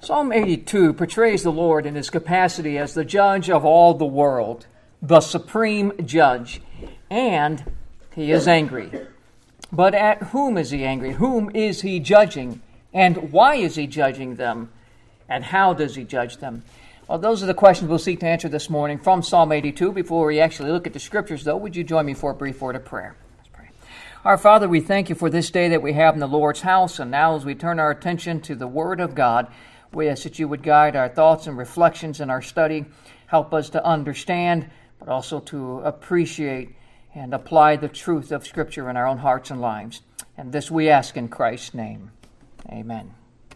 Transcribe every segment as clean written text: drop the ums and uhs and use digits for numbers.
Psalm 82 portrays the Lord in his capacity as the judge of all the world, the supreme judge, and he is angry. But at whom is he angry? Whom is he judging? And why is he judging them? And how does he judge them? Well, those are the questions we'll seek to answer this morning from Psalm 82. Before we actually look at the Scriptures, though, would you join me for a brief word of prayer? Let's pray. Our Father, we thank you for this day that we have in the Lord's house, and now as we turn our attention to the Word of God, we ask that you would guide our thoughts and reflections in our study, help us to understand, but also to appreciate and apply the truth of Scripture in our own hearts and lives. And this we ask in Christ's name. Amen.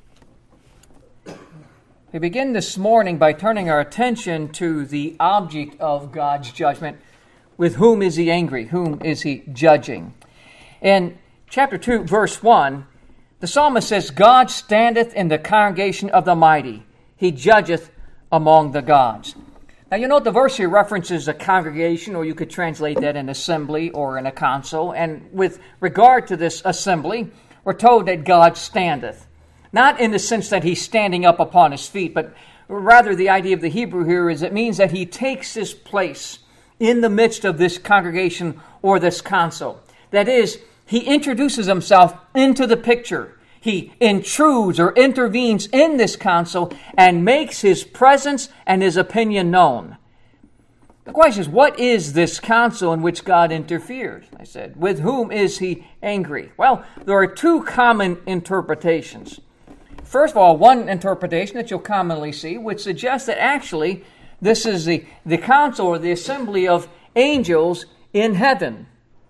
We begin this morning by turning our attention to the object of God's judgment. With whom is he angry? Whom is he judging? In chapter 2, verse 1, the psalmist says, God standeth in the congregation of the mighty. He judgeth among the gods. Now, you note the verse here references a congregation, or you could translate that an assembly or in a council. And with regard to this assembly, we're told that God standeth. Not in the sense that he's standing up upon his feet, but rather the idea of the Hebrew here is it means that he takes his place in the midst of this congregation or this council. That is, he introduces himself into the picture. He intrudes or intervenes in this council and makes his presence and his opinion known. The question is, what is this council in which God interferes? I said, with whom is he angry? Well, there are two common interpretations. First of all, one interpretation that you'll commonly see would suggest that actually this is the council or the assembly of angels in heaven.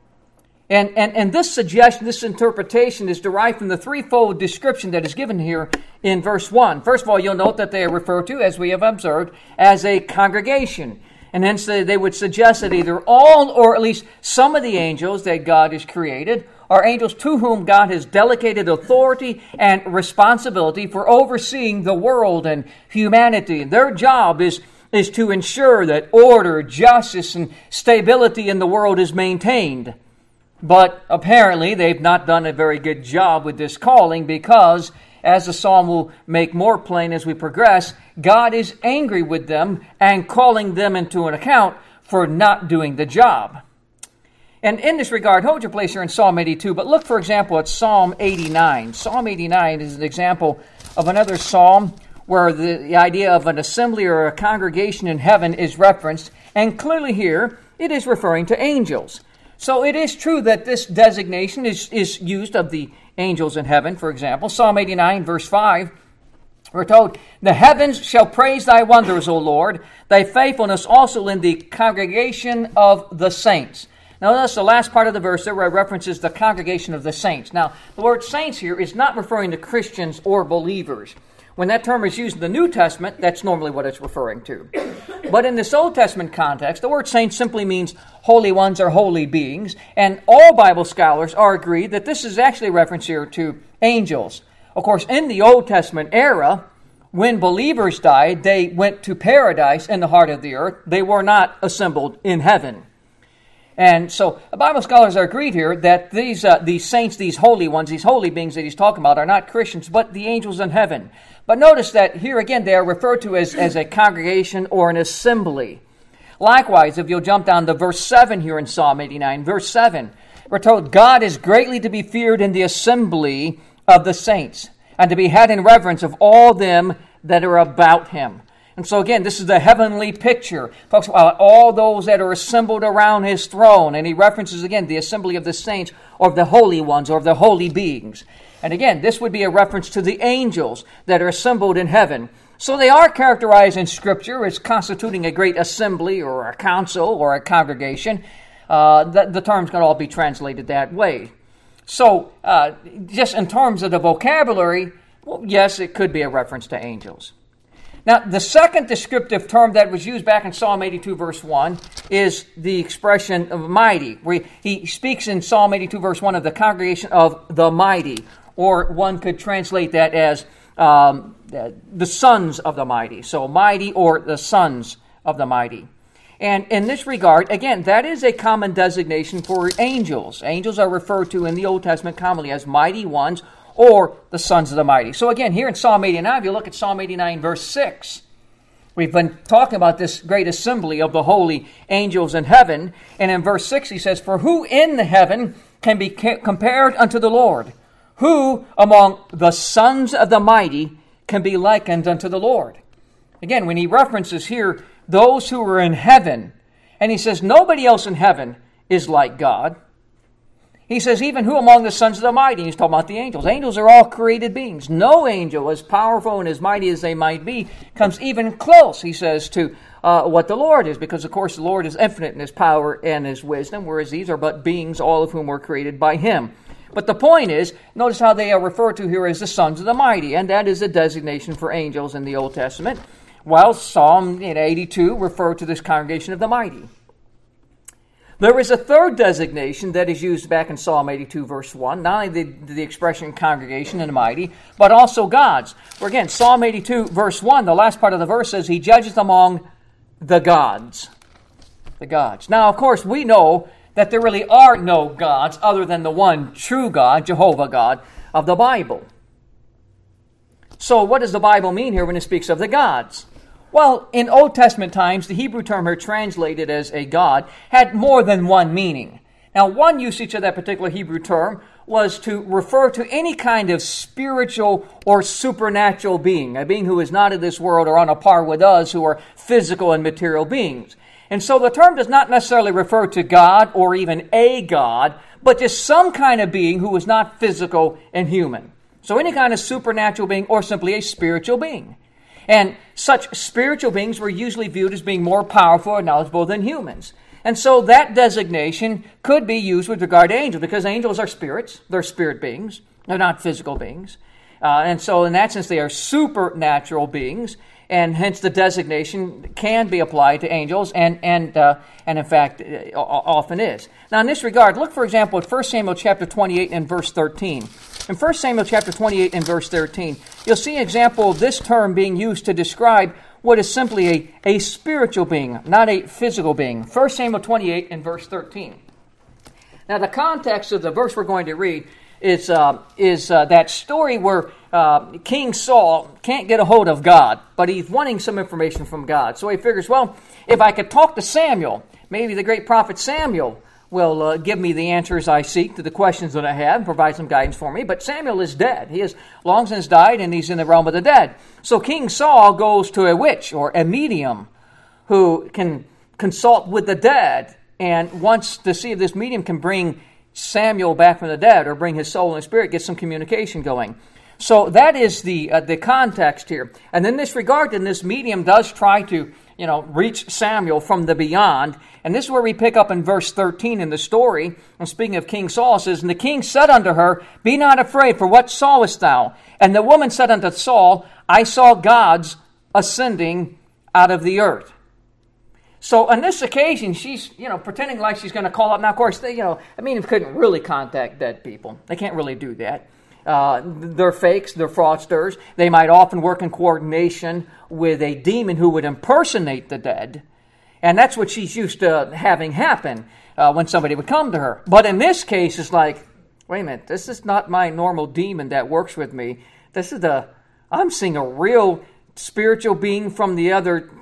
And this suggestion, this interpretation is derived from the threefold description that is given here in verse 1. First of all, you'll note that they are referred to, as we have observed, as a congregation. And hence they would suggest that either all or at least some of the angels that God has created are angels to whom God has delegated authority and responsibility for overseeing the world and humanity. And their job is to ensure that order, justice, and stability in the world is maintained. But apparently they've not done a very good job with this calling because, as the psalm will make more plain as we progress, God is angry with them and calling them into an account for not doing the job. And in this regard, hold your place here in Psalm 82, but look, for example, at Psalm 89. Psalm 89 is an example of another psalm where the idea of an assembly or a congregation in heaven is referenced, and clearly here it is referring to angels. So it is true that this designation is used of the angels in heaven. For example, Psalm 89, verse 5, we're told, the heavens shall praise thy wonders, O Lord, thy faithfulness also in the congregation of the saints. Now, notice the last part of the verse there where it references the congregation of the saints. Now, the word saints here is not referring to Christians or believers. When that term is used in the New Testament, that's normally what it's referring to. But in this Old Testament context, the word saints simply means holy ones or holy beings, and all Bible scholars are agreed that this is actually a reference here to angels. Of course, in the Old Testament era, when believers died, they went to paradise in the heart of the earth. They were not assembled in heaven. And so Bible scholars are agreed here that these saints, these holy ones, these holy beings that he's talking about are not Christians, but the angels in heaven. But notice that here again they are referred to as a congregation or an assembly. Likewise, if you'll jump down to verse 7 here in Psalm 89, verse 7, we're told, God is greatly to be feared in the assembly of the saints, and to be had in reverence of all them that are about him. And so again, this is the heavenly picture. Folks, all those that are assembled around his throne. And he references again the assembly of the saints or of the holy ones or of the holy beings. And again, this would be a reference to the angels that are assembled in heaven. So they are characterized in Scripture as constituting a great assembly or a council or a congregation. The terms can all be translated that way. So just in terms of the vocabulary, well, yes, it could be a reference to angels. Now, the second descriptive term that was used back in Psalm 82, verse 1, is the expression of mighty, where he speaks in Psalm 82, verse 1 of the congregation of the mighty, or one could translate that as the sons of the mighty. So, mighty or the sons of the mighty. And in this regard, again, that is a common designation for angels. Angels are referred to in the Old Testament commonly as mighty ones or the sons of the mighty. So again, here in Psalm 89, if you look at Psalm 89, verse 6, we've been talking about this great assembly of the holy angels in heaven. And in verse 6, he says, "For who in the heaven can be compared unto the Lord? Who among the sons of the mighty can be likened unto the Lord?" Again, when he references here those who are in heaven, and he says nobody else in heaven is like God. He says, even who among the sons of the mighty? He's talking about the angels. Angels are all created beings. No angel, as powerful and as mighty as they might be, comes even close, he says, to what the Lord is. Because, of course, the Lord is infinite in his power and his wisdom, whereas these are but beings, all of whom were created by him. But the point is, notice how they are referred to here as the sons of the mighty, and that is a designation for angels in the Old Testament, while Psalm 82 referred to this congregation of the mighty. There is a third designation that is used back in Psalm 82, verse 1, not only the expression congregation and mighty, but also God's. Where again, Psalm 82, verse 1, the last part of the verse says, He judges among the gods. The gods. Now, of course, we know that there really are no gods other than the one true God, Jehovah God, of the Bible. So what does the Bible mean here when it speaks of the gods? Well, in Old Testament times, the Hebrew term here translated as a god had more than one meaning. Now, one usage of that particular Hebrew term was to refer to any kind of spiritual or supernatural being, a being who is not of this world or on a par with us who are physical and material beings. And so the term does not necessarily refer to God or even a god, but just some kind of being who is not physical and human. So any kind of supernatural being or simply a spiritual being. And such spiritual beings were usually viewed as being more powerful or knowledgeable than humans. And so that designation could be used with regard to angels, because angels are spirits. They're spirit beings. They're not physical beings. And so in that sense, they are supernatural beings, and hence the designation can be applied to angels, and in fact, often is. Now, in this regard, look, for example, at 1 Samuel chapter 28 and verse 13. In 1 Samuel chapter 28 and verse 13, you'll see an example of this term being used to describe what is simply a spiritual being, not a physical being. 1 Samuel 28 and verse 13. Now, the context of the verse we're going to read is that story where King Saul can't get a hold of God, but he's wanting some information from God. So he figures, well, if I could talk to Samuel, maybe the great prophet Samuel will give me the answers I seek to the questions that I have and provide some guidance for me. But Samuel is dead. He has long since died, and he's in the realm of the dead. So King Saul goes to a witch or a medium who can consult with the dead and wants to see if this medium can bring Samuel back from the dead or bring his soul and spirit, get some communication going. So that is the context here. And in this regard, then this medium does try to reach Samuel from the beyond. And this is where we pick up in verse 13 in the story. And speaking of King Saul, it says, "And the king said unto her, Be not afraid, for what sawest thou? And the woman said unto Saul, I saw gods ascending out of the earth." So on this occasion, she's, pretending like she's going to call up. Now, of course, they couldn't really contact dead people. They can't really do that. They're fakes, they're fraudsters. They might often work in coordination with a demon who would impersonate the dead. And that's what she's used to having happen when somebody would come to her. But in this case, it's like, wait a minute, this is not my normal demon that works with me. I'm seeing a real spiritual being from the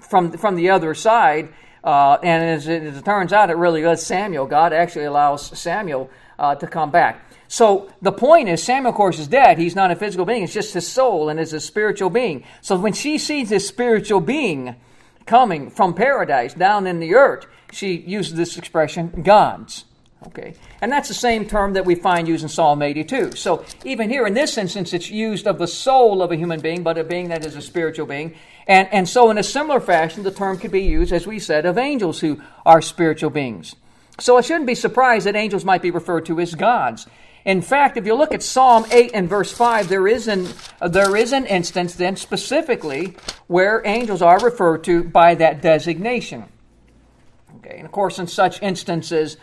other side. And as it turns out, it really was Samuel. God actually allows Samuel to come back. So the point is, Samuel, of course, is dead. He's not a physical being. It's just his soul and is a spiritual being. So when she sees this spiritual being coming from paradise down in the earth, she uses this expression, gods. Okay, and that's the same term that we find used in Psalm 82. So even here in this instance, it's used of the soul of a human being, but a being that is a spiritual being. And so in a similar fashion, the term could be used, as we said, of angels who are spiritual beings. So I shouldn't be surprised that angels might be referred to as gods. In fact, if you look at Psalm 8 and verse 5, there is an instance then specifically where angels are referred to by that designation. Okay, and of course in such instances,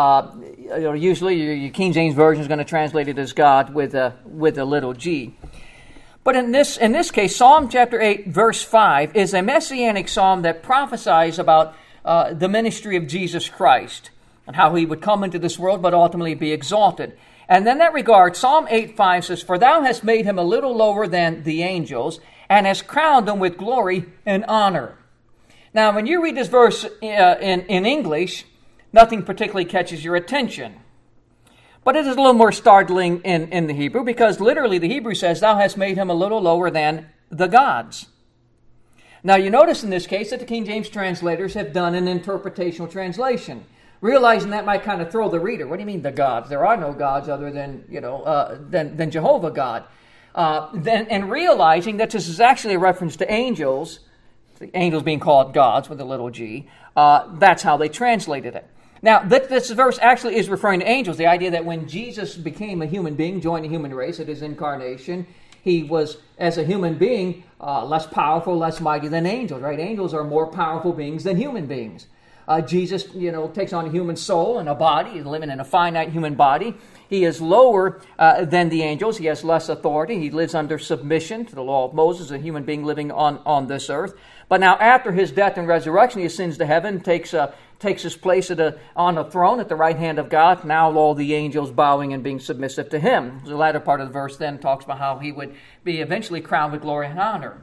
usually your King James Version is going to translate it as God with a little g. But in this case, Psalm chapter 8, verse 5 is a messianic psalm that prophesies about the ministry of Jesus Christ and how he would come into this world but ultimately be exalted. And in that regard, Psalm 8:5 says, "For thou hast made him a little lower than the angels, and hast crowned him with glory and honor." Now, when you read this verse in English, nothing particularly catches your attention. But it is a little more startling in the Hebrew, because literally the Hebrew says, "Thou hast made him a little lower than the gods." Now, you notice in this case that the King James translators have done an interpretational translation, realizing that might kind of throw the reader. What do you mean the gods? There are no gods other than than Jehovah God. And realizing that this is actually a reference to angels, the angels being called gods with a little g. That's how they translated it. Now, this verse actually is referring to angels. The idea that when Jesus became a human being, joined the human race at his incarnation, he was, as a human being, less powerful, less mighty than angels, right? Angels are more powerful beings than human beings. Jesus, takes on a human soul and a body. He's living in a finite human body. He is lower than the angels. He has less authority. He lives under submission to the law of Moses, a human being living on this earth. But now, after his death and resurrection, he ascends to heaven, takes his place on a throne at the right hand of God. Now all the angels bowing and being submissive to him. The latter part of the verse then talks about how he would be eventually crowned with glory and honor.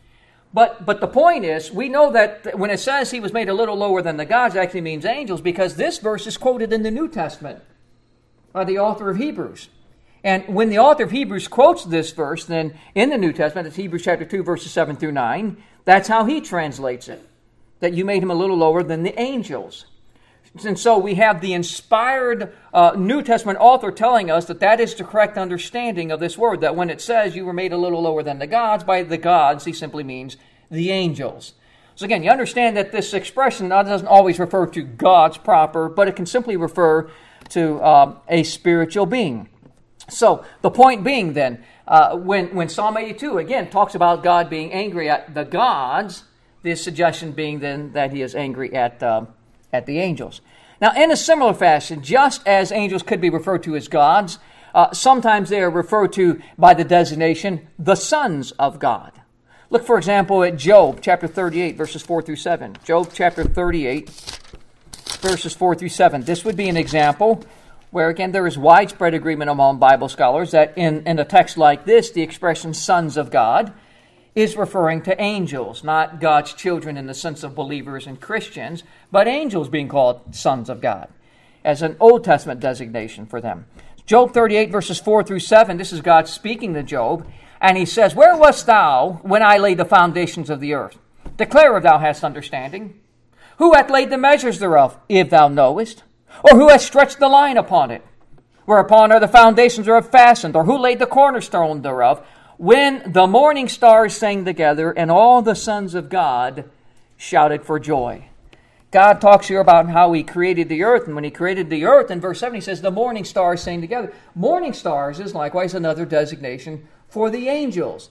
But the point is, we know that when it says he was made a little lower than the gods, it actually means angels, because this verse is quoted in the New Testament by the author of Hebrews. And when the author of Hebrews quotes this verse, then in the New Testament, it's Hebrews chapter 2, verses 7 through 9, that's how he translates it, that you made him a little lower than the angels. And so we have the inspired New Testament author telling us that is the correct understanding of this word, that when it says you were made a little lower than the gods, by the gods, he simply means the angels. So again, you understand that this expression doesn't always refer to gods proper, but it can simply refer to a spiritual being. So the point being then, when Psalm 82 again talks about God being angry at the gods, the suggestion being then that he is angry at the angels. Now, in a similar fashion, just as angels could be referred to as gods, sometimes they are referred to by the designation the sons of God. Look, for example, at Job chapter 38, verses 4 through 7. Job chapter 38, verses 4 through 7. This would be an example where, again, there is widespread agreement among Bible scholars that in a text like this, the expression sons of God is referring to angels, not God's children in the sense of believers and Christians, but angels being called sons of God, as an Old Testament designation for them. Job 38, verses 4 through 7, this is God speaking to Job, and he says, "Where wast thou when I laid the foundations of the earth? Declare if thou hast understanding. Who hath laid the measures thereof, if thou knowest? Or who hath stretched the line upon it? Whereupon are the foundations thereof fastened? Or who laid the cornerstone thereof? When the morning stars sang together, and all the sons of God shouted for joy." God talks here about how he created the earth, and when he created the earth, in verse 7, he says, the morning stars sang together. Morning stars is likewise another designation for the angels.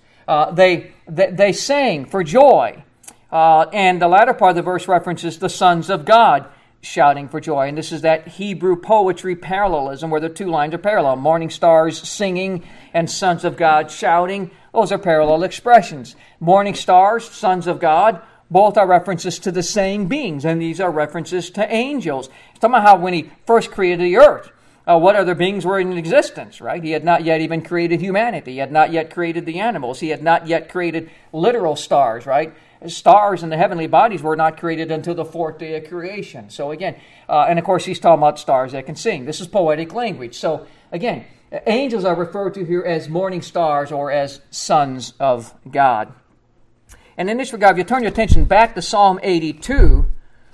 They sang for joy. And the latter part of the verse references the sons of God shouting for joy. And this is that Hebrew poetry parallelism where the two lines are parallel. Morning stars singing and sons of God shouting. Those are parallel expressions. Morning stars, sons of God, both are references to the same beings, and these are references to angels. It's talking about how when he first created the earth, what other beings were in existence, right? He had not yet even created humanity. He had not yet created the animals. He had not yet created literal stars, right? Stars in the heavenly bodies were not created until the fourth day of creation. So again, and of course he's talking about stars that can sing. This is poetic language. So again, angels are referred to here as morning stars or as sons of God. And in this regard, if you turn your attention back to Psalm 82,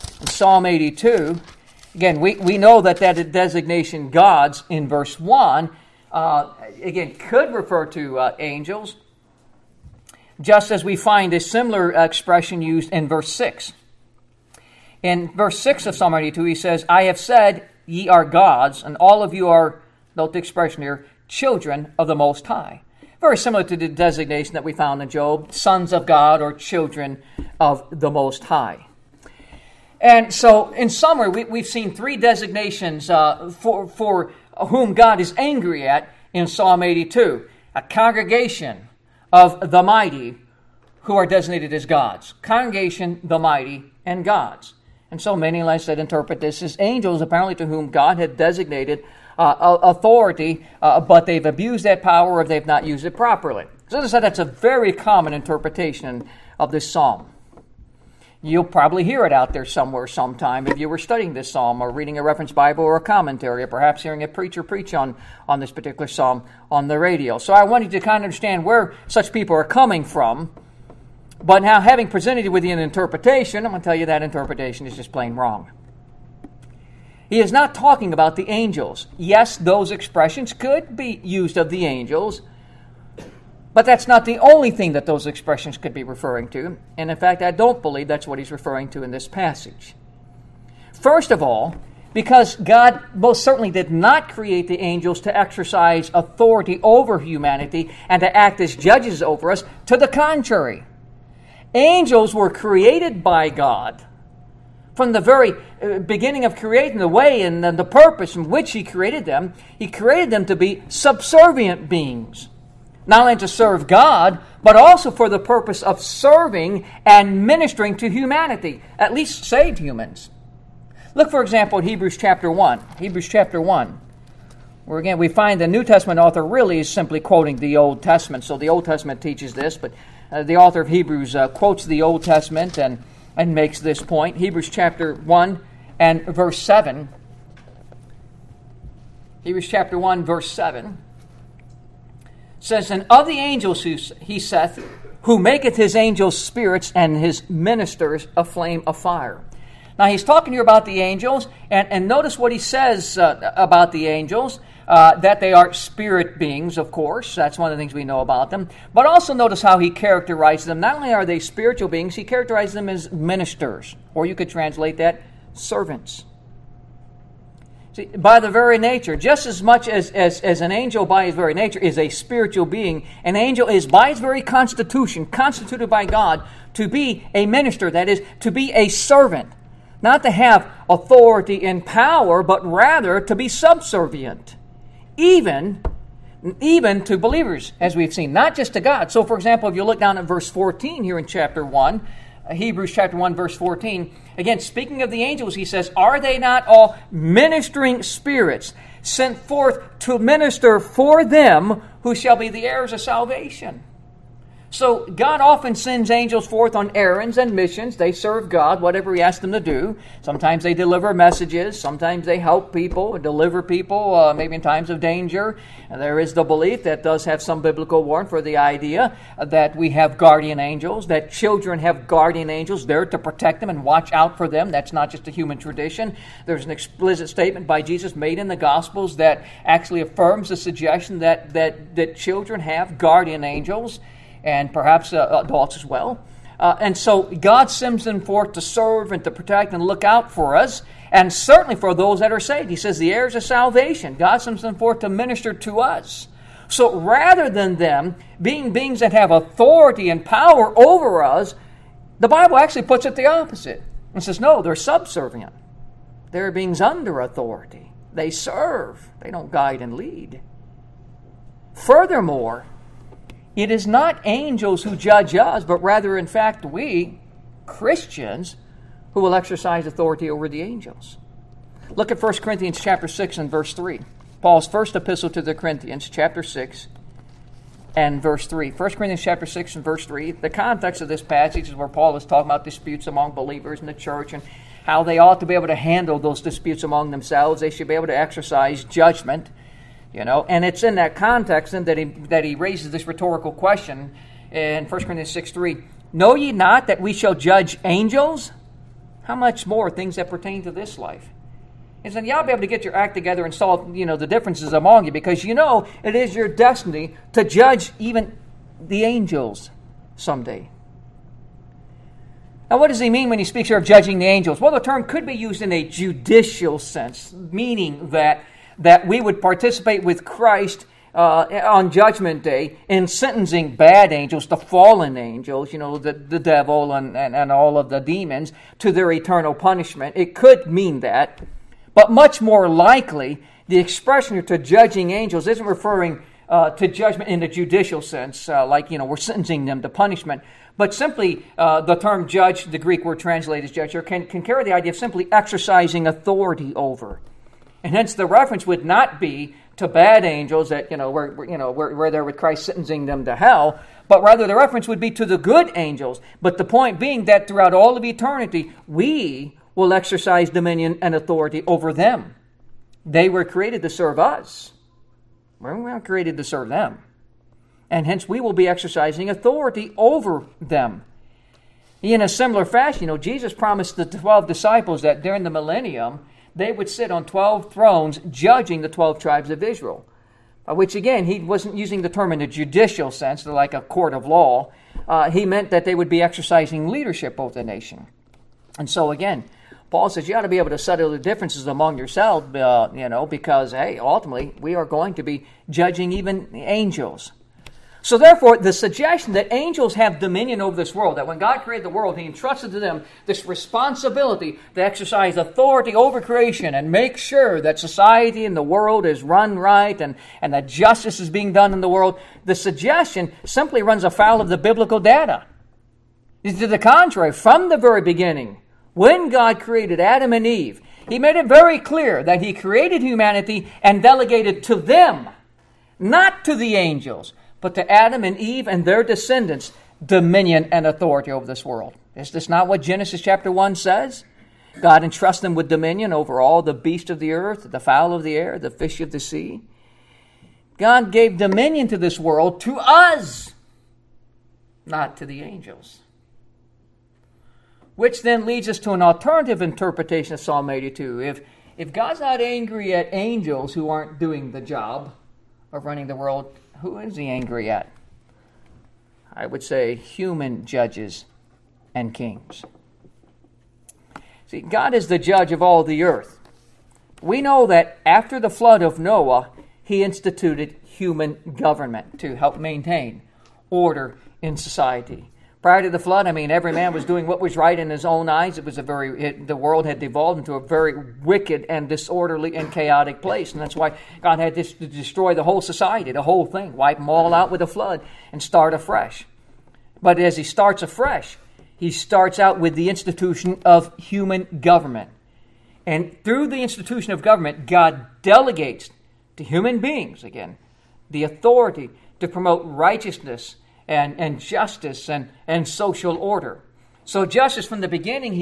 again, we know that designation gods in verse 1, again, could refer to angels, just as we find a similar expression used in verse 6. In verse 6 of Psalm 82, he says, "I have said, ye are gods, and all of you are," note the expression here, "children of the Most High." Very similar to the designation that we found in Job, sons of God or children of the Most High. And so, in summary, we've seen three designations for whom God is angry at in Psalm 82. A congregation of the mighty who are designated as gods. Congregation, the mighty, and gods. And so many, like I said, interpret this as angels, apparently to whom God had designated authority, but they've abused that power or they've not used it properly. So as I said, that's a very common interpretation of this psalm. You'll probably hear it out there somewhere sometime if you were studying this psalm or reading a reference Bible or a commentary, or perhaps hearing a preacher preach on this particular psalm on the radio. So I wanted to kind of understand where such people are coming from. But now, having presented you with an interpretation, I'm going to tell you that interpretation is just plain wrong. He is not talking about the angels. Yes, those expressions could be used of the angels, but that's not the only thing that those expressions could be referring to. And in fact, I don't believe that's what he's referring to in this passage. First of all, because God most certainly did not create the angels to exercise authority over humanity and to act as judges over us. To the contrary, angels were created by God. From the very beginning of creating, the way and the purpose in which He created them to be subservient beings. Not only to serve God, but also for the purpose of serving and ministering to humanity, at least saved humans. Look, for example, at Hebrews chapter 1. Hebrews chapter 1. Where again we find the New Testament author really is simply quoting the Old Testament. So the Old Testament teaches this, but the author of Hebrews quotes the Old Testament and makes this point. Hebrews chapter 1 and verse 7. Hebrews chapter 1, verse 7 says, "And of the angels he saith, who maketh his angels spirits and his ministers a flame of fire." Now he's talking here about the angels, and notice what he says about the angels, that they are spirit beings, of course. That's one of the things we know about them. But also notice how he characterizes them. Not only are they spiritual beings, he characterizes them as ministers, or you could translate that, servants. See, by the very nature, just as much as an angel by his very nature is a spiritual being, an angel is by his very constitution, constituted by God to be a minister, that is, to be a servant. Not to have authority and power, but rather to be subservient. Even to believers, as we've seen, not just to God. So, for example, if you look down at verse 14 here in chapter 1, Hebrews chapter 1, verse 14, again, speaking of the angels, he says, "Are they not all ministering spirits sent forth to minister for them who shall be the heirs of salvation?" So God often sends angels forth on errands and missions. They serve God, whatever He asks them to do. Sometimes they deliver messages. Sometimes they help people, deliver people, maybe in times of danger. And there is the belief that does have some biblical warrant for the idea that we have guardian angels, that children have guardian angels there to protect them and watch out for them. That's not just a human tradition. There's an explicit statement by Jesus made in the Gospels that actually affirms the suggestion that children have guardian angels, and perhaps adults as well. And so God sends them forth to serve and to protect and look out for us, and certainly for those that are saved. He says the heirs of salvation. God sends them forth to minister to us. So rather than them being beings that have authority and power over us, the Bible actually puts it the opposite. And says, no, they're subservient. They're beings under authority. They serve. They don't guide and lead. Furthermore, it is not angels who judge us, but rather, in fact, we, Christians, who will exercise authority over the angels. Look at 1 Corinthians chapter 6 and verse 3. Paul's first epistle to the Corinthians, chapter 6 and verse 3. 1 Corinthians chapter 6 and verse 3. The context of this passage is where Paul is talking about disputes among believers in the church and how they ought to be able to handle those disputes among themselves. They should be able to exercise judgment. And it's in that context then that he raises this rhetorical question in 1 Corinthians 6:3. "Know ye not that we shall judge angels? How much more things that pertain to this life?" He said, you ought to be able to get your act together and solve, the differences among you, because it is your destiny to judge even the angels someday. Now, what does he mean when he speaks here of judging the angels? Well, the term could be used in a judicial sense, meaning that we would participate with Christ on Judgment Day in sentencing bad angels, the fallen angels, the devil and all of the demons, to their eternal punishment. It could mean that. But much more likely, the expression here to judging angels isn't referring to judgment in the judicial sense, like, we're sentencing them to punishment. But simply, the term judge, the Greek word translated as judge here, can carry the idea of simply exercising authority over. And hence the reference would not be to bad angels that, where they're with Christ sentencing them to hell, but rather the reference would be to the good angels. But the point being that throughout all of eternity, we will exercise dominion and authority over them. They were created to serve us. We're not created to serve them. And hence we will be exercising authority over them. In a similar fashion, Jesus promised the 12 disciples that during the millennium, they would sit on 12 thrones judging the 12 tribes of Israel. Which again, he wasn't using the term in a judicial sense, like a court of law. He meant that they would be exercising leadership over the nation. And so again, Paul says you ought to be able to settle the differences among yourselves, because, hey, ultimately, we are going to be judging even angels. So therefore, the suggestion that angels have dominion over this world, that when God created the world, he entrusted to them this responsibility to exercise authority over creation and make sure that society and the world is run right and that justice is being done in the world, the suggestion simply runs afoul of the biblical data. To the contrary, from the very beginning, when God created Adam and Eve, he made it very clear that he created humanity and delegated to them, not to the angels, but to Adam and Eve and their descendants, dominion and authority over this world. Is this not what Genesis chapter 1 says? God entrusts them with dominion over all the beasts of the earth, the fowl of the air, the fish of the sea. God gave dominion to this world to us, not to the angels. Which then leads us to an alternative interpretation of Psalm 82. If God's not angry at angels who aren't doing the job of running the world, who is he angry at? I would say human judges and kings. See, God is the judge of all the earth. We know that after the flood of Noah, he instituted human government to help maintain order in society. Prior to the flood, every man was doing what was right in his own eyes. The world had devolved into a very wicked and disorderly and chaotic place. And that's why God had to destroy the whole society, the whole thing, wipe them all out with a flood and start afresh. But as he starts afresh, he starts out with the institution of human government. And through the institution of government, God delegates to human beings, again, the authority to promote righteousness and justice and social order. So justice from the beginning,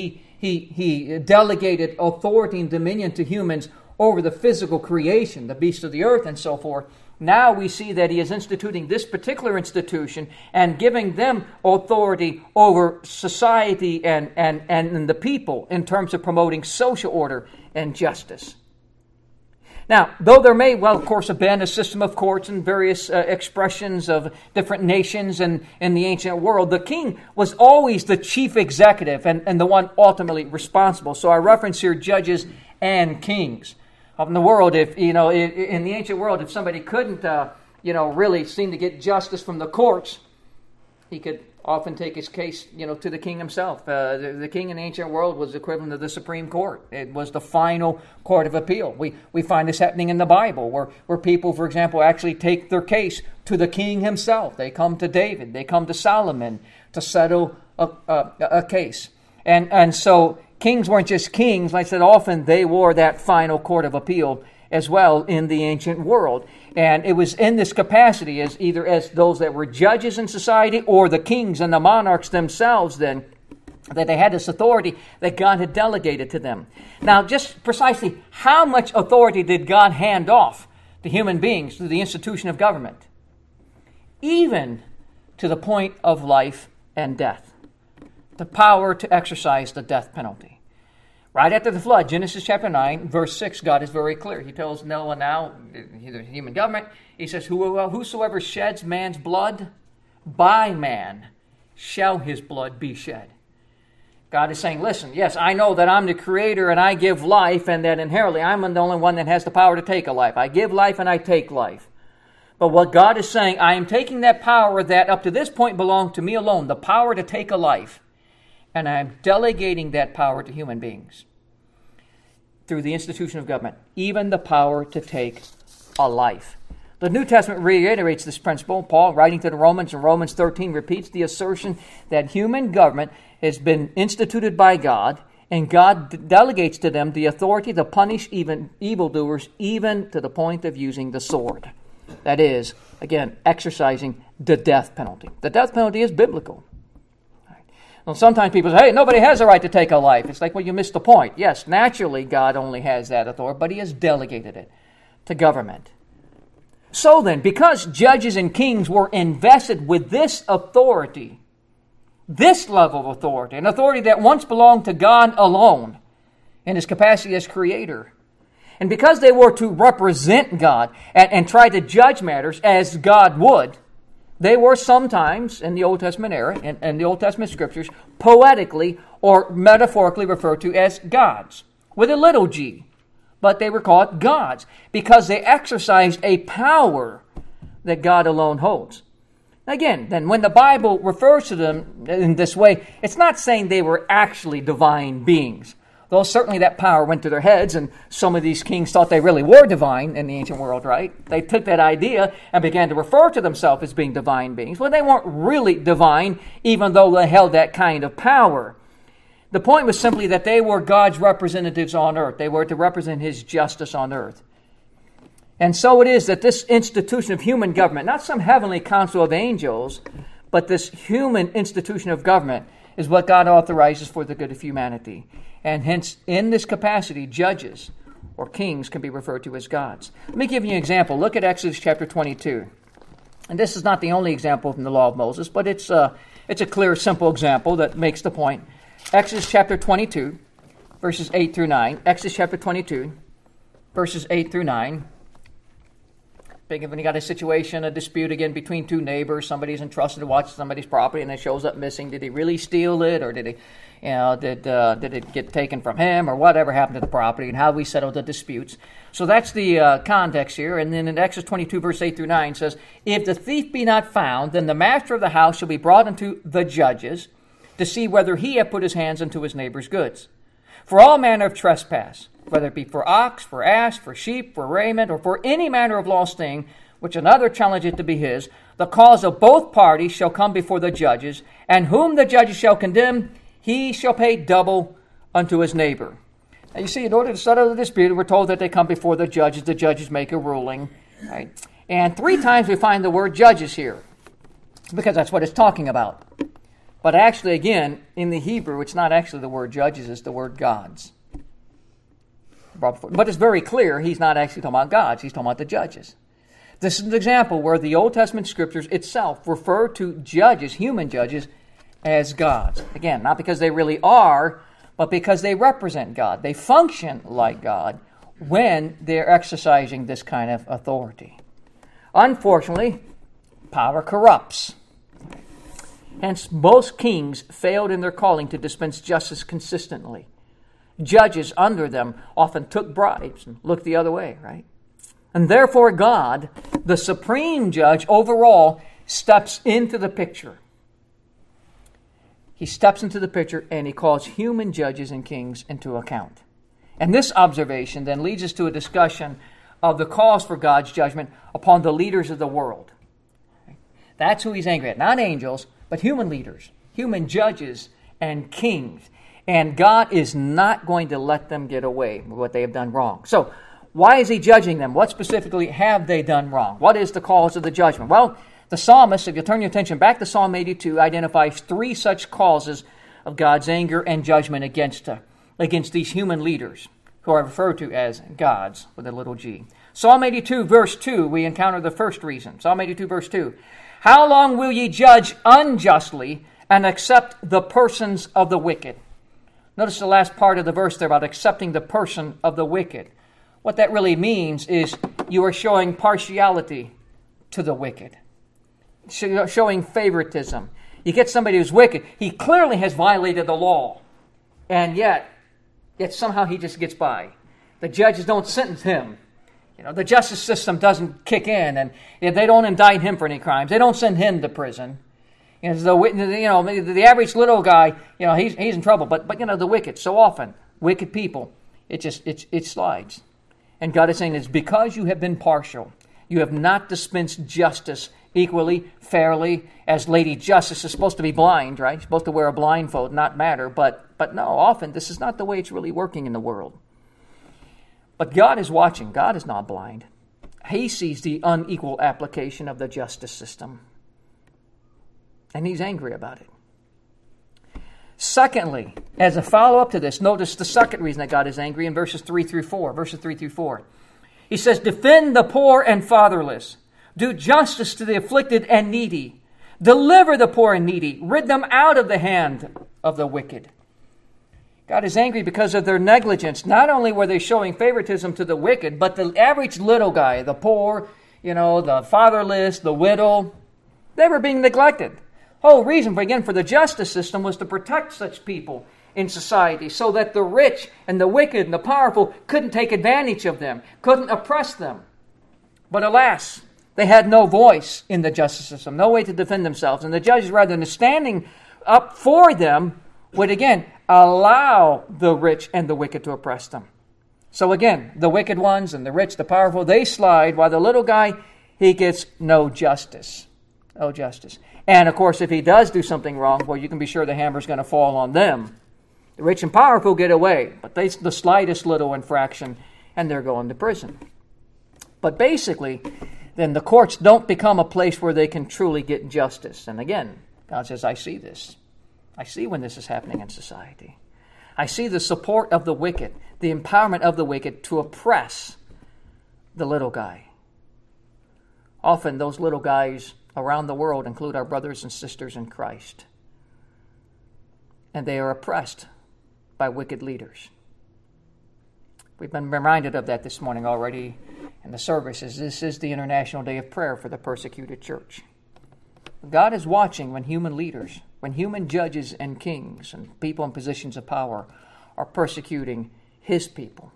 he delegated authority and dominion to humans over the physical creation, the beasts of the earth and so forth. Now we see that he is instituting this particular institution and giving them authority over society and the people in terms of promoting social order and justice. Now, though there may, of course, have been a system of courts and various expressions of different nations in the ancient world, the king was always the chief executive and the one ultimately responsible. So I reference here judges and kings. In the world, in the ancient world, if somebody couldn't, really seem to get justice from the courts, he could often take his case, to the king himself. The king in the ancient world was equivalent to the Supreme Court. It was the final court of appeal. We find this happening in the Bible, where people, for example, actually take their case to the king himself. They come to David. They come to Solomon to settle a case. And so kings weren't just kings. Like I said, often they wore that final court of appeal as well in the ancient world. And it was in this capacity as either as those that were judges in society or the kings and the monarchs themselves then that they had this authority that God had delegated to them. Now, just precisely how much authority did God hand off to human beings through the institution of government? Even to the point of life and death. The power to exercise the death penalty. Right after the flood, Genesis chapter 9, verse 6, God is very clear. He tells Noah now, the human government, he says, whosoever sheds man's blood, by man shall his blood be shed. God is saying, listen, yes, I know that I'm the creator and I give life and that inherently I'm the only one that has the power to take a life. I give life and I take life. But what God is saying, I am taking that power that up to this point belonged to me alone, the power to take a life, and I am delegating that power to human beings through the institution of government, even the power to take a life. The New Testament reiterates this principle. Paul, writing to the Romans in Romans 13, repeats the assertion that human government has been instituted by God And God delegates to them the authority to punish even evildoers, even to the point of using the sword. That is, again, exercising the death penalty. The death penalty is biblical. Well, sometimes people say, hey, nobody has a right to take a life. It's like, well, you missed the point. Yes, naturally, God only has that authority, but he has delegated it to government. So then, because judges and kings were invested with this authority, this level of authority, an authority that once belonged to God alone in his capacity as creator, and because they were to represent God and try to judge matters as God would, they were sometimes, in the Old Testament era, in the Old Testament scriptures, poetically or metaphorically referred to as gods, with a little g. But they were called gods because they exercised a power that God alone holds. Again, then when the Bible refers to them in this way, it's not saying they were actually divine beings. Though certainly that power went to their heads, and some of these kings thought they really were divine in the ancient world, right? They took that idea and began to refer to themselves as being divine beings. Well, they weren't really divine, even though they held that kind of power. The point was simply that they were God's representatives on earth. They were to represent his justice on earth. And so it is that this institution of human government, not some heavenly council of angels, but this human institution of government is what God authorizes for the good of humanity. And hence, in this capacity, judges or kings can be referred to as gods. Let me give you an example. Look at Exodus chapter 22. And this is not the only example from the law of Moses, but it's a clear, simple example that makes the point. Exodus chapter 22, verses 8 through 9. Exodus chapter 22, verses 8 through 9. Think of when you got a situation, a dispute again between two neighbors. Somebody's entrusted to watch somebody's property, and it shows up missing. Did he really steal it, or did he, did it get taken from him, or whatever happened to the property, and how we settle the disputes? So that's the context here. And then in Exodus 22, verse 8 through 9 says, "If the thief be not found, then the master of the house shall be brought unto the judges to see whether he have put his hands into his neighbor's goods. For all manner of trespass, whether it be for ox, for ass, for sheep, for raiment, or for any manner of lost thing, which another challengeth to be his, the cause of both parties shall come before the judges, and whom the judges shall condemn, he shall pay double unto his neighbor." Now you see, in order to settle the dispute, we're told that they come before the judges make a ruling. Right? And 3 times we find the word judges here, because that's what it's talking about. But actually, again, in the Hebrew, it's not actually the word judges, it's the word gods. But it's very clear he's not actually talking about gods, he's talking about the judges. This is an example where the Old Testament scriptures itself refer to judges, human judges, as gods. Again, not because they really are, but because they represent God. They function like God when they're exercising this kind of authority. Unfortunately, power corrupts. Hence, most kings failed in their calling to dispense justice consistently. Judges under them often took bribes and looked the other way, right? And therefore God, the supreme judge overall, steps into the picture. He steps into the picture and he calls human judges and kings into account. And this observation then leads us to a discussion of the cause for God's judgment upon the leaders of the world. That's who he's angry at. Not angels, but human leaders, human judges and kings. And God is not going to let them get away with what they have done wrong. So, why is he judging them? What specifically have they done wrong? What is the cause of the judgment? Well, the psalmist, if you turn your attention back to Psalm 82, identifies 3 such causes of God's anger and judgment against these human leaders, who are referred to as gods with a little g. Psalm 82, verse 2, we encounter the first reason. Psalm 82, verse 2. "How long will ye judge unjustly and accept the persons of the wicked?" Notice the last part of the verse there about accepting the person of the wicked. What that really means is you are showing partiality to the wicked, showing favoritism. You get somebody who's wicked. He clearly has violated the law, and yet somehow he just gets by. The judges don't sentence him. The justice system doesn't kick in, and they don't indict him for any crimes. They don't send him to prison. The average little guy, he's in trouble. But the wicked, so often, wicked people, it slides. And God is saying it's because you have been partial. You have not dispensed justice equally, fairly, as Lady Justice is supposed to be blind, right? She's supposed to wear a blindfold, not matter. But no, often this is not the way it's really working in the world. But God is watching. God is not blind. He sees the unequal application of the justice system. And he's angry about it. Secondly, as a follow-up to this, notice the second reason that God is angry in verses 3 through 4. Verses 3 through 4. He says, defend the poor and fatherless. Do justice to the afflicted and needy. Deliver the poor and needy. Rid them out of the hand of the wicked. God is angry because of their negligence. Not only were they showing favoritism to the wicked, but the average little guy, the poor, the fatherless, the widow, they were being neglected. Whole reason, again, for the justice system was to protect such people in society so that the rich and the wicked and the powerful couldn't take advantage of them, couldn't oppress them. But alas, they had no voice in the justice system, no way to defend themselves. And the judges, rather than standing up for them, would again allow the rich and the wicked to oppress them. So again, the wicked ones and the rich, the powerful, they slide, while the little guy, he gets no justice. No justice. And of course, if he does do something wrong, well, you can be sure the hammer's going to fall on them. The rich and powerful get away, but they the slightest little infraction, and they're going to prison. But basically, then the courts don't become a place where they can truly get justice. And again, God says, I see this. I see when this is happening in society. I see the support of the wicked, the empowerment of the wicked to oppress the little guy. Often those little guys around the world include our brothers and sisters in Christ. And they are oppressed by wicked leaders. We've been reminded of that this morning already in the services. This is the International Day of Prayer for the Persecuted Church. God is watching when human leaders, when human judges and kings and people in positions of power are persecuting his people.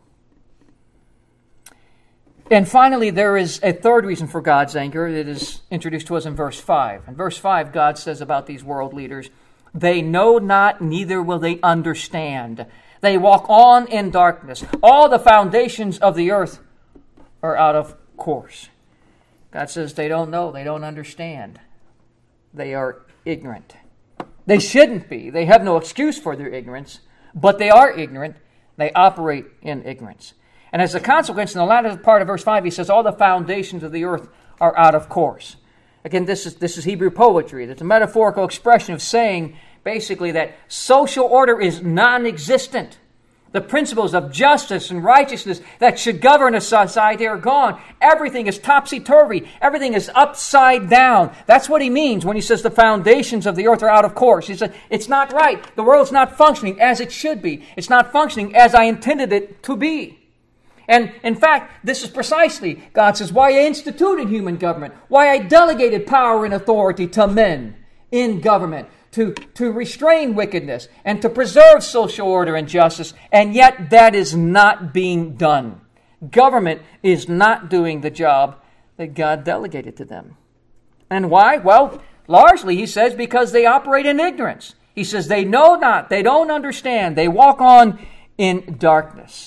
And finally, there is a third reason for God's anger that is introduced to us in verse 5. In verse 5, God says about these world leaders, they know not, neither will they understand. They walk on in darkness. All the foundations of the earth are out of course. God says they don't know, they don't understand. They are ignorant. They shouldn't be. They have no excuse for their ignorance, but they are ignorant. They operate in ignorance. And as a consequence, in the latter part of verse 5, he says, all the foundations of the earth are out of course. Again, this is Hebrew poetry. It's a metaphorical expression of saying, basically, that social order is non-existent. The principles of justice and righteousness that should govern a society are gone. Everything is topsy-turvy. Everything is upside down. That's what he means when he says the foundations of the earth are out of course. He said, it's not right. The world's not functioning as it should be. It's not functioning as I intended it to be. And in fact, this is precisely, God says, why I instituted human government, why I delegated power and authority to men in government to restrain wickedness and to preserve social order and justice, and yet that is not being done. Government is not doing the job that God delegated to them. And why? Well, largely, he says, because they operate in ignorance. He says they know not, they don't understand, they walk on in darkness.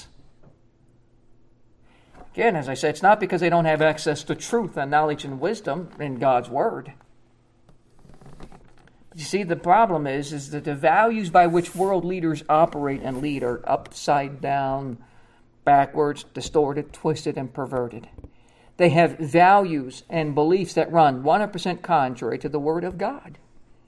Again, as I said, it's not because they don't have access to truth and knowledge and wisdom in God's Word. But you see, the problem is that the values by which world leaders operate and lead are upside down, backwards, distorted, twisted, and perverted. They have values and beliefs that run 100% contrary to the Word of God.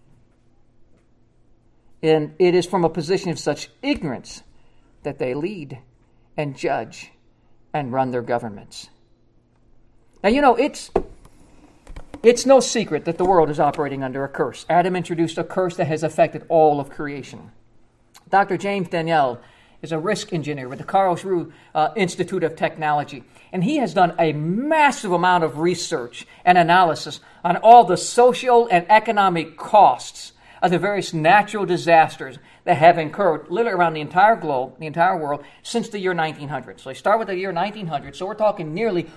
And it is from a position of such ignorance that they lead and judge and run their governments. Now, it's no secret that the world is operating under a curse. Adam introduced a curse that has affected all of creation. Dr. James Daniel is a risk engineer with the Karlsruhe Institute of Technology, and he has done a massive amount of research and analysis on all the social and economic costs of the various natural disasters that have occurred literally around the entire globe, the entire world, since the year 1900. So I start with the year 1900. So we're talking nearly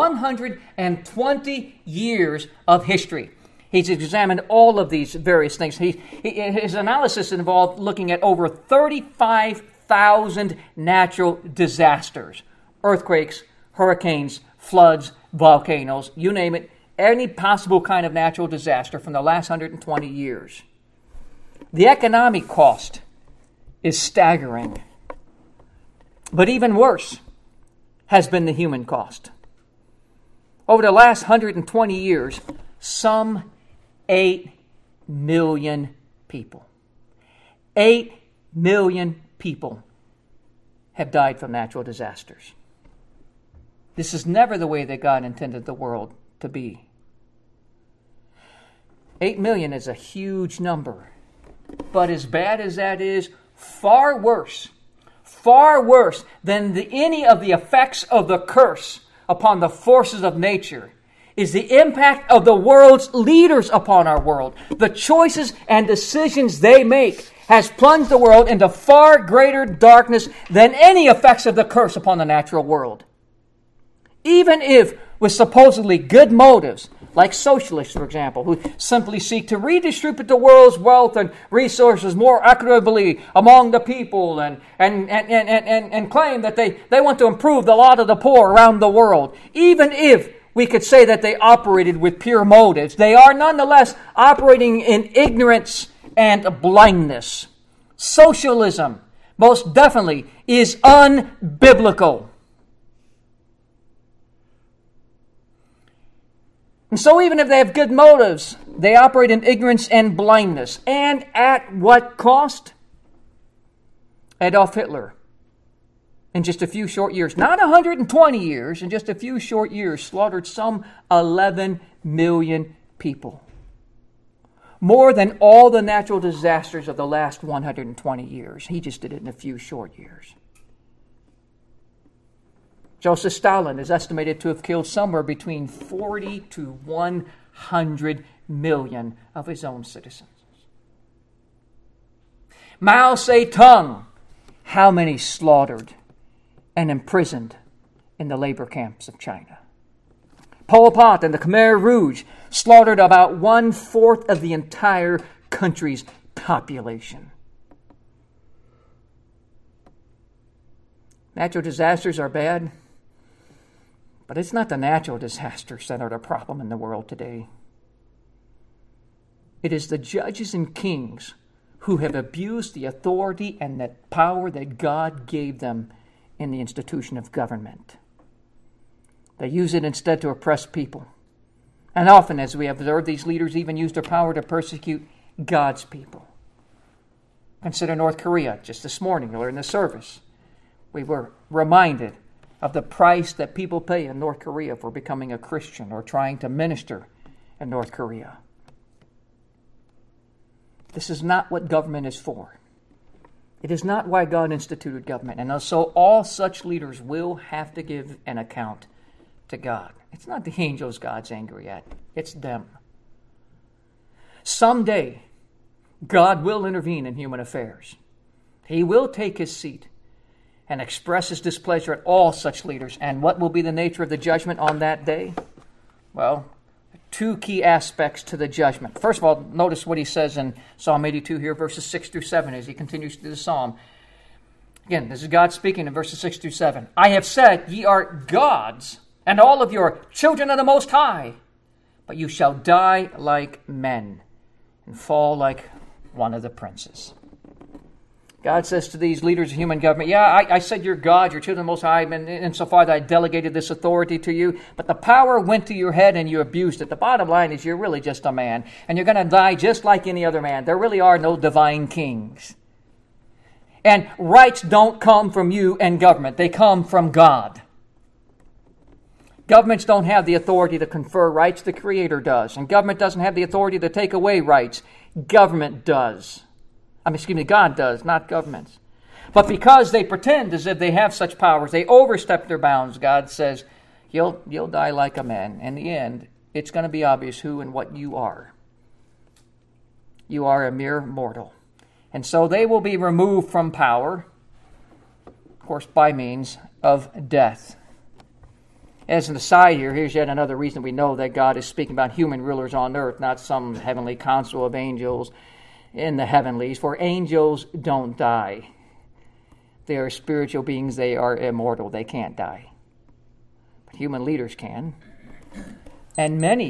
120 years of history. He's examined all of these various things. His analysis involved looking at over 35,000 natural disasters, earthquakes, hurricanes, floods, volcanoes, you name it. any possible kind of natural disaster from the last 120 years. The economic cost is staggering. But even worse has been the human cost. Over the last 120 years, some 8 million people, 8 million people have died from natural disasters. This is never the way that God intended the world to be. 8 million is a huge number. But as bad as that is, far worse than any of the effects of the curse upon the forces of nature is the impact of the world's leaders upon our world. The choices and decisions they make has plunged the world into far greater darkness than any effects of the curse upon the natural world. Even if with supposedly good motives, like socialists, for example, who simply seek to redistribute the world's wealth and resources more equitably among the people and claim that they want to improve the lot of the poor around the world. Even if we could say that they operated with pure motives, they are nonetheless operating in ignorance and blindness. Socialism, most definitely, is unbiblical. And so even if they have good motives, they operate in ignorance and blindness. And at what cost? Adolf Hitler, in just a few short years, not 120 years, in just a few short years, slaughtered some 11 million people. More than all the natural disasters of the last 120 years. He just did it in a few short years. Joseph Stalin is estimated to have killed somewhere between 40 to 100 million of his own citizens. Mao Zedong, how many slaughtered and imprisoned in the labor camps of China? Pol Pot and the Khmer Rouge slaughtered about 1/4 of the entire country's population. Natural disasters are bad. But it's not the natural disasters that are the problem in the world today. It is the judges and kings who have abused the authority and the power that God gave them in the institution of government. They use it instead to oppress people. And often, as we have observed, these leaders even use their power to persecute God's people. Consider North Korea. Just this morning, during the service, we were reminded of the price that people pay in North Korea for becoming a Christian or trying to minister in North Korea. This is not what government is for. It is not why God instituted government. And so all such leaders will have to give an account to God. It's not the angels God's angry at. It's them. Someday, God will intervene in human affairs. He will take his seat and express his displeasure at all such leaders. And what will be the nature of the judgment on that day? Well, two key aspects to the judgment. First of all, notice what he says in Psalm 82 here, verses 6 through 7, as he continues through the psalm. Again, this is God speaking in verses 6 through 7. I have said, ye are gods, and all of your children of the Most High, but you shall die like men, and fall like one of the princes. God says to these leaders of human government, I said you're God, you're children of the Most High, and insofar that I delegated this authority to you, but the power went to your head and you abused it. The bottom line is you're really just a man, and you're going to die just like any other man. There really are no divine kings. And rights don't come from you and government. They come from God. Governments don't have the authority to confer rights. The Creator does. And government doesn't have the authority to take away rights. Government does. God does, not governments. But because they pretend as if they have such powers, they overstep their bounds. God says, you'll die like a man. In the end, it's going to be obvious who and what you are. You are a mere mortal. And so they will be removed from power, of course, by means of death. As an aside here, here's yet another reason we know that God is speaking about human rulers on earth, not some heavenly council of angels in the heavenlies, for angels don't die. They are spiritual beings. They are immortal. They can't die. But human leaders can. And many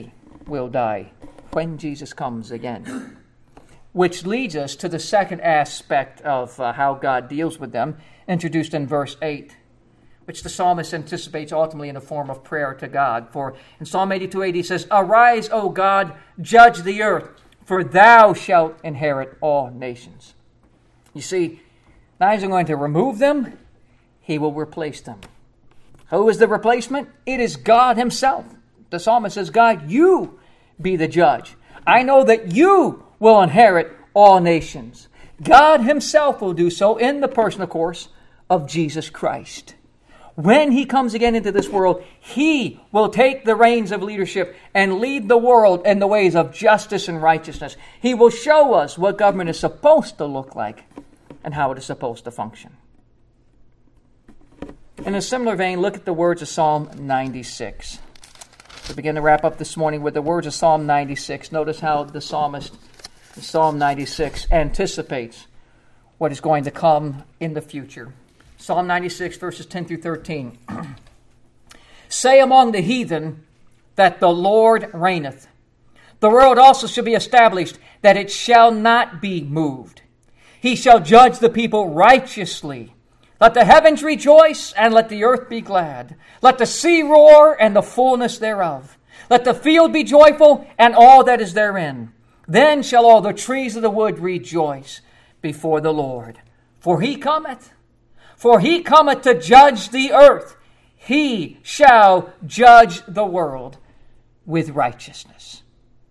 will die when Jesus comes again. Which leads us to the second aspect of how God deals with them, introduced in verse 8, which the psalmist anticipates ultimately in the form of prayer to God. For in Psalm 82:8 he says, "Arise, O God, judge the earth, for thou shalt inherit all nations." You see, not only going to remove them, he will replace them. Who is the replacement? It is God himself. The psalmist says, God, you be the judge. I know that you will inherit all nations. God himself will do so in the person, of course, of Jesus Christ. When he comes again into this world, he will take the reins of leadership and lead the world in the ways of justice and righteousness. He will show us what government is supposed to look like and how it is supposed to function. In a similar vein, look at the words of Psalm 96. We begin to wrap up this morning with the words of Psalm 96. Notice how the psalmist in Psalm 96 anticipates what is going to come in the future. Psalm 96, verses 10 through 13. Say among the heathen that the Lord reigneth. The world also shall be established, that it shall not be moved. He shall judge the people righteously. Let the heavens rejoice, and let the earth be glad. Let the sea roar, and the fullness thereof. Let the field be joyful, and all that is therein. Then shall all the trees of the wood rejoice before the Lord. For he cometh to judge the earth. He shall judge the world with righteousness.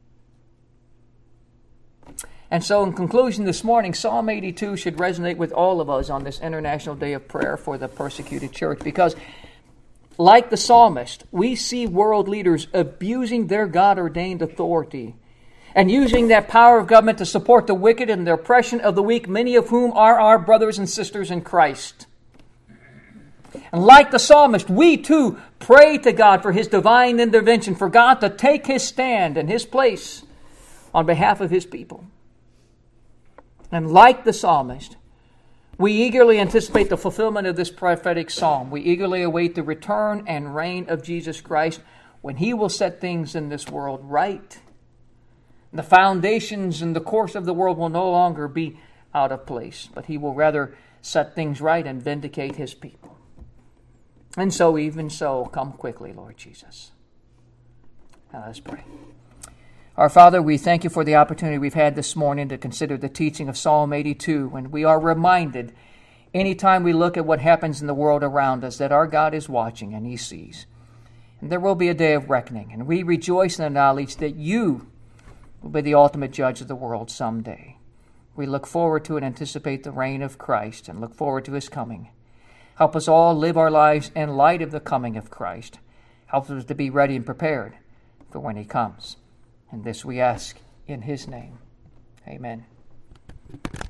And so in conclusion this morning, Psalm 82 should resonate with all of us on this International Day of Prayer for the Persecuted Church, because like the psalmist, we see world leaders abusing their God-ordained authority and using that power of government to support the wicked and the oppression of the weak, many of whom are our brothers and sisters in Christ. And like the psalmist, we too pray to God for his divine intervention, for God to take his stand and his place on behalf of his people. And like the psalmist, we eagerly anticipate the fulfillment of this prophetic psalm. We eagerly await the return and reign of Jesus Christ, when he will set things in this world right. The foundations and the course of the world will no longer be out of place, but he will rather set things right and vindicate his people. And so, even so, come quickly, Lord Jesus. Now let's pray. Our Father, we thank you for the opportunity we've had this morning to consider the teaching of Psalm 82, and we are reminded anytime we look at what happens in the world around us that our God is watching and he sees. And there will be a day of reckoning, and we rejoice in the knowledge that you will be the ultimate judge of the world someday. We look forward to and anticipate the reign of Christ and look forward to his coming. Help us all live our lives in light of the coming of Christ. Help us to be ready and prepared for when he comes. And this we ask in his name. Amen.